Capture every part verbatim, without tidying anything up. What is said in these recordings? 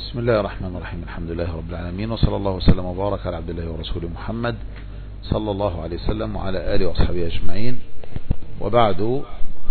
بسم الله الرحمن الرحيم. الحمد لله رب العالمين، وصلى الله وسلم وبارك على عبد الله ورسوله محمد صلى الله عليه وسلم وعلى آله وأصحابه أجمعين. وبعد،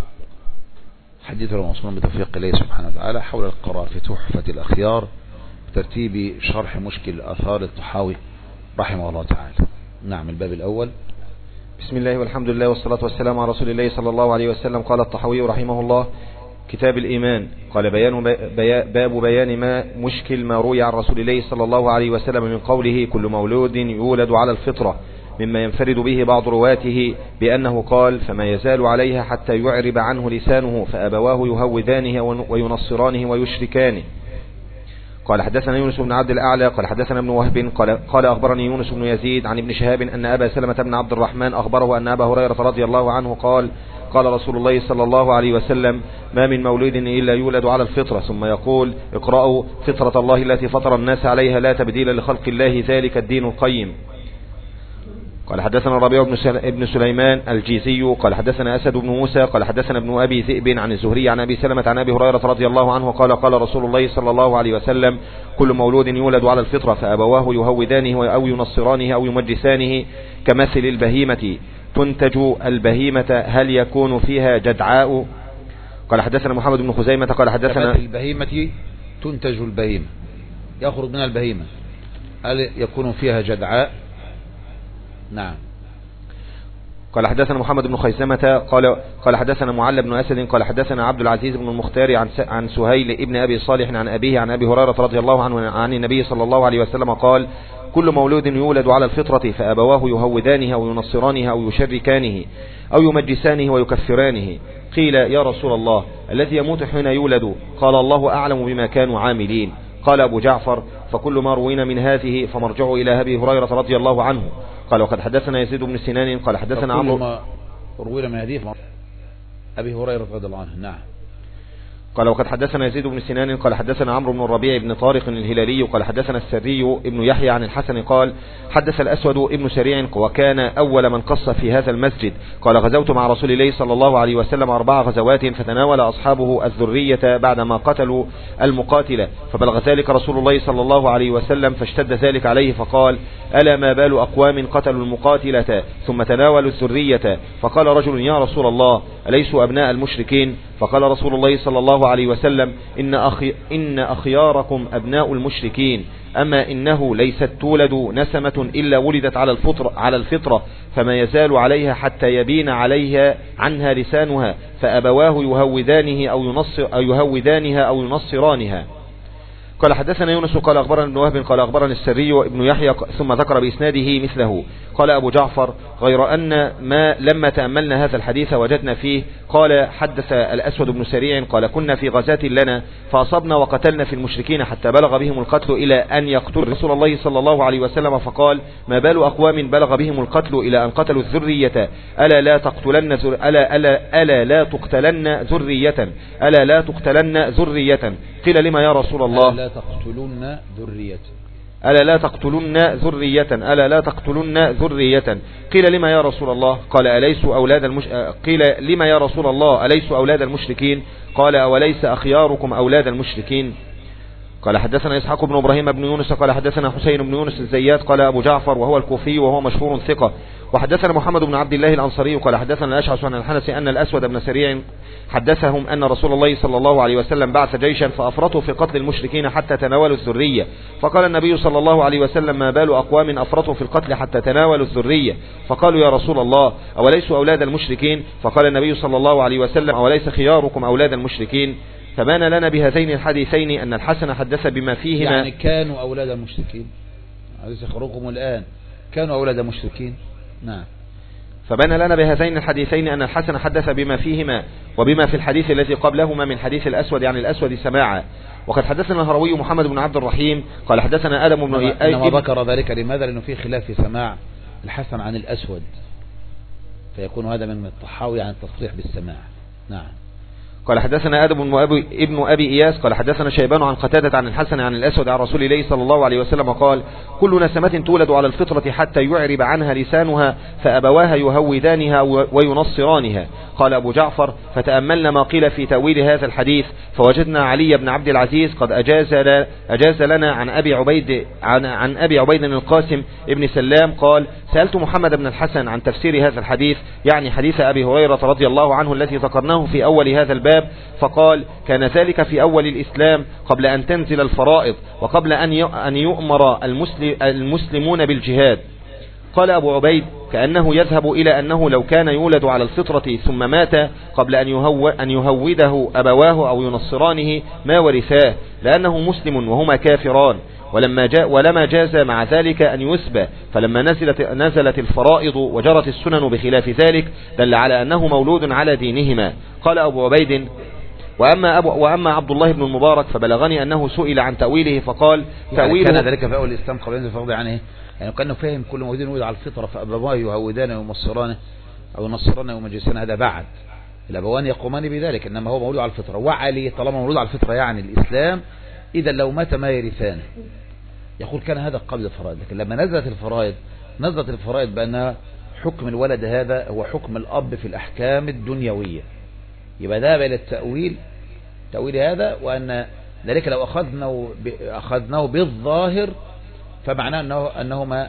حديثنا موصول بتوفيق الله سبحانه وتعالى حول القراءة في تحفة الأخيار بترتيب شرح مشكل آثار الطحاوي رحمه الله تعالى. نعم، الباب الأول. بسم الله والحمد لله والصلاة والسلام على رسول الله صلى الله عليه وسلم. قال الطحاوي رحمه الله: كتاب الإيمان. قال: بيان باب بيان ما مشكل ما روي عن رسول الله صلى الله عليه وسلم من قوله: كل مولود يولد على الفطرة، مما ينفرد به بعض رواته بأنه قال: فما يزال عليها حتى يعرب عنه لسانه، فأبواه يهودانه وينصرانه ويشركانه. قال: حدثنا يونس بن عبد الأعلى قال حدثنا ابن وهب قال, قال أخبرني يونس بن يزيد عن ابن شهاب أن أبا سلمة بن عبد الرحمن أخبره أن أبا هريرة رضي الله عنه قال: قال رسول الله صلى الله عليه وسلم: ما من مولود إلا يولد على الفطرة، ثم يقول: اقرأوا فطرة الله التي فطر الناس عليها لا تبديل لخلق الله، ذلك الدين القيم. قال: حدثنا الربيع بن سليمان الجيزي قال حدثنا أسد بن موسى قال حدثنا ابن أبي ذئب عن الزهري عن أبي سلمة عن أبي هريرة رضي الله عنه قال: قال رسول الله صلى الله عليه وسلم: كل مولود يولد على الفطرة، فأبواه يهودانه أو ينصرانه أو يمجسانه كمثل البهيمة تنتج البهيمة، هل يكون فيها جدعاء؟ قال: حدثنا محمد بن خزيمة قال حدثنا البهيمة تنتج البهيمة، يخرج منها البهيمة، هل يكون فيها جدعاء؟ نعم. قال: حدثنا محمد بن خيثمة قال قال حدثنا معل بن أسد قال حدثنا عبد العزيز بن المختار عن عن سهيل ابن أبي صالح عن أبيه عن أبي هريرة رضي الله عنه عن النبي صلى الله عليه وسلم قال: كل مولود يولد على الفطرة، فأبواه يهودانه أو ينصرانه أو يشركانه أو يمجسانه ويكفرانه. قيل: يا رسول الله، الذي يموت حين يولد؟ قال: الله أعلم بما كانوا عاملين. قال أبو جعفر: فكل ما روينا من هذه فمرجعه إلى أبي هريرة رضي الله عنه. قال: وقد حدثنا يزيد بن سنان قال حدثنا عمرو. ما روينا من هذه أبي هريرة رضي الله عنه. نعم. قال: وقد حدثنا يزيد بن سنان قال حدثنا عمرو بن الربيع بن طارق الهلالي قال حدثنا السري ابن يحيى عن الحسن قال: حدث الأسود ابن سريع وكان أول من قص في هذا المسجد. قال: غزوت مع رسول الله صلى الله عليه وسلم أربع غزوات، فتناول أصحابه الذرية بعدما قتلوا المقاتلة، فبلغ ذلك رسول الله صلى الله عليه وسلم، فاشتد ذلك عليه فقال: ألا ما بال أقوام قتلوا المقاتلة ثم تناولوا الذرية؟ فقال رجل: يا رسول الله، أليسوا أبناء المشركين؟ فقال رسول الله صلى الله عليه وسلم: إن, أخي إن أخياركم أبناء المشركين، أما إنه ليست تولد نسمة إلا ولدت على الفطرة, على الفطرة فما يزال عليها حتى يبين عليها عنها لسانها، فأبواه يهودانه أو, ينصر أو يهودانها أو ينصرانها. قال: حدثنا يونس قال أخبرنا ابن وهب قال أخبرنا السري وابن يحيى ثم ذكر بإسناده مثله. قال أبو جعفر: غير أن ما لما تأملنا هذا الحديث وجدنا فيه. قال: حدث الأسود بن سريع قال: كنا في غزاة لنا فأصبنا وقتلنا في المشركين حتى بلغ بهم القتل إلى أن يقتل رسول الله صلى الله عليه وسلم، فقال: ما بال أقوام بلغ بهم القتل إلى أن قتلوا الذرية، ألا لا تقتلن ذر... ألا, ألا, ألا لا تقتلن ذرية ألا لا تقتلن ذرية قيل: لما يا رسول الله؟ ألا لا تقتلن ذرية ألا لا تقتلن ذرية ألا لا تقتلن ذرية قيل: لما يا رسول الله؟ قال: أليسوا أولاد المش... قيل: لما يا رسول الله؟ أليسوا أولاد المشركين؟ قال: أوليس أخياركم أولاد المشركين؟ قال: حدثنا إسحاق بن إبراهيم بن يونس قال حدثنا حسين بن يونس الزيات قال أبو جعفر وهو الكوفي وهو مشهور ثقة. وحدثنا محمد بن عبد الله الأنصاري قال حدثنا الأشعث عن الحنس أن الأسود بن سريع حدثهم أن رسول الله صلى الله عليه وسلم بعث جيشا فأفرطوا في قتل المشركين حتى تناولوا الذرية، فقال النبي صلى الله عليه وسلم: ما بال أقوام أفرطوا في القتل حتى تناولوا الذرية؟ فقالوا: يا رسول الله، أوليسوا أولاد المشركين؟ فقال النبي صلى الله عليه وسلم: أوليس خياركم أولاد المشركين؟ فبان لنا بهذين الحديثين أن الحسن حدث بما فيهما، يعني كانوا أولاد المشركين، أليس خياركم الآن كانوا أولاد المشركين. نعم. فبان لنا بهذين الحديثين أن الحسن حدث بما فيهما وبما في الحديث الذي قبلهما من حديث الأسود عن الأسود سماعا. وقد حدثنا الهروي محمد بن عبد الرحيم قال حدثنا آدم بن إيه. إنما ذكر ذلك لماذا؟ لأنه في خلاف في سماع الحسن عن الأسود، فيكون هذا من الطحاوي عن التصريح بالسماع. نعم. قال حدثنا آدم بن أبي ابن أبي إياس قال حدثنا شيبان عن قتادة عن الحسن عن الأسود عن رسول الله صلى الله عليه وسلم قال كل نسمة تولد على الفطرة حتى يعرب عنها لسانها فأبواها يهودانها وينصرانها. قال أبو جعفر فتأملنا ما قيل في تأويل هذا الحديث فوجدنا علي بن عبد العزيز قد أجاز, أجاز لنا عن أبي عبيد عن, عن أبي عبيد القاسم ابن سلام قال سألت محمد بن الحسن عن تفسير هذا الحديث يعني حديث أبي هريرة رضي الله عنه الذي ذكرناه في أول هذا الباب فقال كان ذلك في أول الإسلام قبل أن تنزل الفرائض وقبل أن يؤمر المسلمون بالجهاد. قال أبو عبيد كأنه يذهب إلى أنه لو كان يولد على الفطرة ثم مات قبل أن, يهو أن يهوده أبواه أو ينصرانه ما ورثاه لأنه مسلم وهما كافران ولما جاء ولما جاز مع ذلك أن يسبى فلما نزلت, نزلت الفرائض وجرت السنن بخلاف ذلك دل على أنه مولود على دينهما. قال أبو عبيد وأما, أبو وأما عبد الله بن المبارك فبلغني أنه سئل عن تأويله فقال يعني كان ذلك في أول الإسلام قبل أن ينزل يعني يعني كأنه فهم كل مولود يولد على الفطرة فأبواه يهودانه وينصرانه أو ينصرانه ومجلسانه هذا بعد الأبوان يقومان بذلك إنما هو مولود على الفطرة وعلي طالما مولود على الفطرة يعني الإسلام إذا لو مات ما يرثانه. يقول كان هذا قبل الفرائض لكن لما نزلت الفرائض نزلت الفرائض بأن حكم الولد هذا هو حكم الأب في الأحكام الدنيوية يبقى ذهب إلى التأويل تأويل هذا وأن ذلك لو أخذناه أخذناه بالظاهر فمعناه أنه أنهما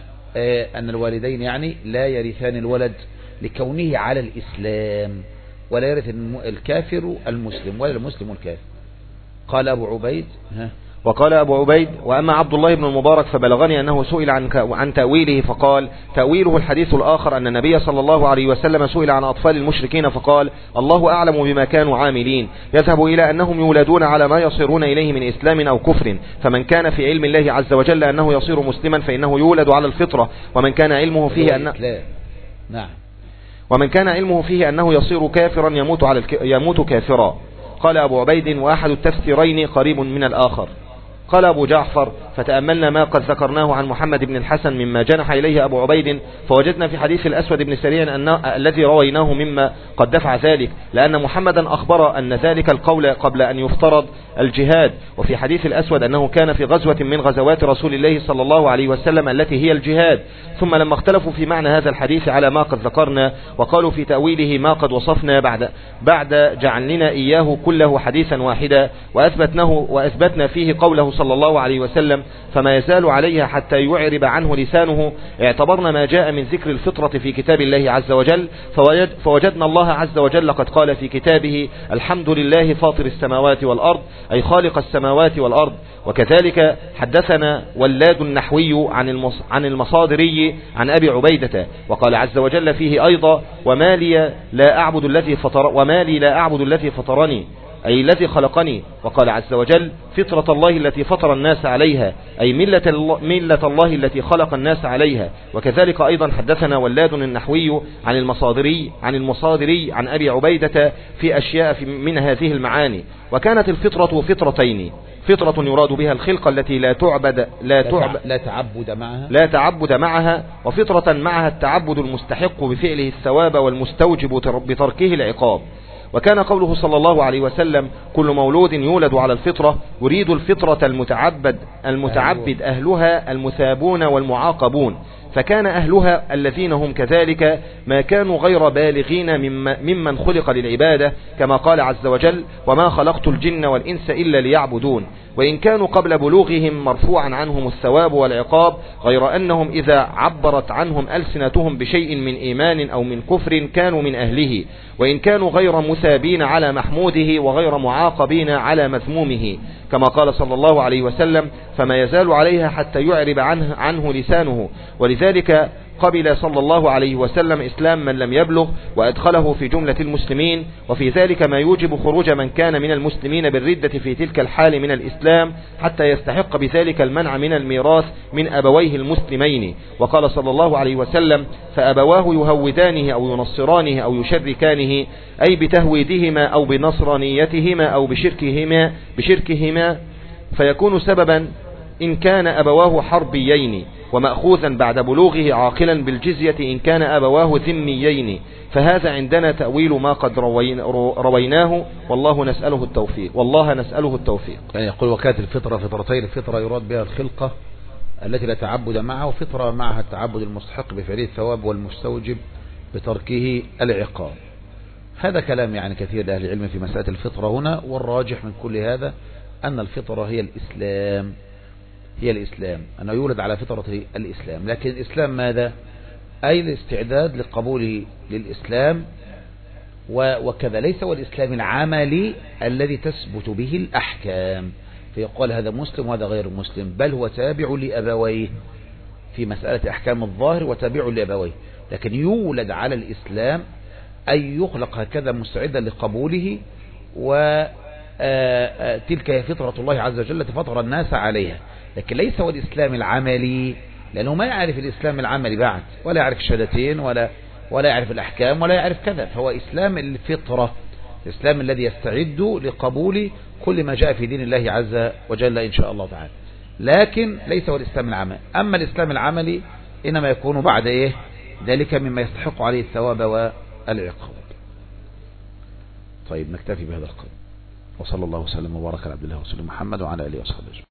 أن الوالدين يعني لا يرثان الولد لكونه على الإسلام ولا يرث الكافر المسلم ولا المسلم الكافر. قال أبو عبيد ها وقال أبو عبيد وأما عبد الله بن المبارك فبلغني أنه سئل عن عن تأويله فقال تأويله الحديث الآخر أن النبي صلى الله عليه وسلم سئل عن أطفال المشركين فقال الله أعلم بما كانوا عاملين يذهب إلى أنهم يولدون على ما يصيرون إليه من إسلام أو كفر فمن كان في علم الله عز وجل أنه يصير مسلما فإنه يولد على الفطرة ومن كان علمه فيه أن نعم ومن كان علمه فيه أنه يصير كافرا يموت على الك... يموت كافرا. قال أبو عبيد وأحد التفسيرين قريب من الآخر. قال أبو جعفر فتأملنا ما قد ذكرناه عن محمد بن الحسن مما جنح إليه أبو عبيد فوجدنا في حديث الأسود بن سريع أن الذي رويناه مما قد دفع ذلك لأن محمدا أخبر أن ذلك القول قبل أن يفترض الجهاد وفي حديث الأسود أنه كان في غزوة من غزوات رسول الله صلى الله عليه وسلم التي هي الجهاد ثم لما اختلفوا في معنى هذا الحديث على ما قد ذكرنا وقالوا في تأويله ما قد وصفنا بعد بعد جعلنا إياه كله حديثا واحدا وأثبتناه وأثبتنا فيه قوله صلى الله عليه وسلم فما يزال عليها حتى يعرب عنه لسانه اعتبرنا ما جاء من ذكر الفطرة في كتاب الله عز وجل فوجد فوجدنا الله عز وجل قد قال في كتابه الحمد لله فاطر السماوات والأرض أي خالق السماوات والأرض. وكذلك حدثنا ولاد النحوي عن عن المصادري عن أبي عبيدة وقال عز وجل فيه أيضا وما لي لا أعبد الذي فطر وما لي لا أعبد الذي فطرني أي الذي خلقني. وقال عز وجل فطرة الله التي فطر الناس عليها أي ملة الله, ملة الله التي خلق الناس عليها. وكذلك أيضا حدثنا ولاد النحوي عن المصادري عن المصادري عن أبي عبيدة في أشياء في من هذه المعاني. وكانت الفطرة فطرتين فطرة يراد بها الخلقة التي لا تعبد لا تعبد لا تعبد معها لا تعبد معها وفطرة معها التعبد المستحق بفعله الثواب والمستوجب بتركه العقاب. وكان قوله صلى الله عليه وسلم كل مولود يولد على الفطرة يريد الفطرة المتعبد المتعبد أهلها المثابون والمعاقبون فكان أهلها الذين هم كذلك ما كانوا غير بالغين ممن خلق للعبادة كما قال عز وجل وما خلقت الجن والإنس إلا ليعبدون. وإن كانوا قبل بلوغهم مرفوعا عنهم الثواب والعقاب غير أنهم إذا عبرت عنهم ألسنتهم بشيء من إيمان أو من كفر كانوا من أهله وإن كانوا غير مثابين على محموده وغير معاقبين على مذمومه كما قال صلى الله عليه وسلم فما يزال عليها حتى يعرب عنه, عنه لسانه. ولذلك قبل صلى الله عليه وسلم إسلام من لم يبلغ وأدخله في جملة المسلمين وفي ذلك ما يوجب خروج من كان من المسلمين بالردة في تلك الحال من الإسلام حتى يستحق بذلك المنع من الميراث من أبويه المسلمين. وقال صلى الله عليه وسلم فأبواه يهودانه أو ينصرانه أو يشركانه أي بتهويدهما أو بنصرانيتهما أو بشركهما, بشركهما فيكون سببا إن كان أبواه حربيين ومأخوذا بعد بلوغه عاقلا بالجزية إن كان أبواه ذميين، فهذا عندنا تأويل ما قد رويناه، والله نسأله التوفيق والله نسأله التوفيق. يعني يقول وكانت الفطرة فطرتين، الفطرة يراد بها الخلقة التي لا تعبد معها، وفطرة معها التعبد المستحق بفعله الثواب والمستوجب بتركه العقاب. هذا كلام يعني كثير لأهل العلم في مسألة الفطرة هنا، والراجح من كل هذا أن الفطرة هي الإسلام، هي الإسلام، أنه يولد على فطرة الإسلام. لكن الإسلام ماذا؟ أي الاستعداد لقبوله للإسلام، وكذا ليس هو الإسلام العملي الذي تثبت به الأحكام فيقال هذا مسلم وهذا غير مسلم، بل هو تابع لأبويه في مسألة أحكام الظاهر وتابع لأبويه. لكن يولد على الإسلام أي يخلق هكذا مستعدا لقبوله، وتلك هي فطرة الله عز وجل فطر الناس عليها. لكن ليس هو الإسلام العملي، لأنه ما يعرف الإسلام العملي بعد، ولا يعرف الشهادتين ولا ولا يعرف الأحكام ولا يعرف كذا. فهو إسلام الفطرة، الإسلام الذي يستعد لقبول كل ما جاء في دين الله عز وجل إن شاء الله تعالى. لكن ليس هو الإسلام العملي. أما الإسلام العملي إنما يكون بعد إيه ذلك مما يستحق عليه الثواب والعقاب. طيب نكتفي بهذا القدر، وصلى الله وسلم وبارك على عبد الله ورسوله محمد وعلى آله وصحبه.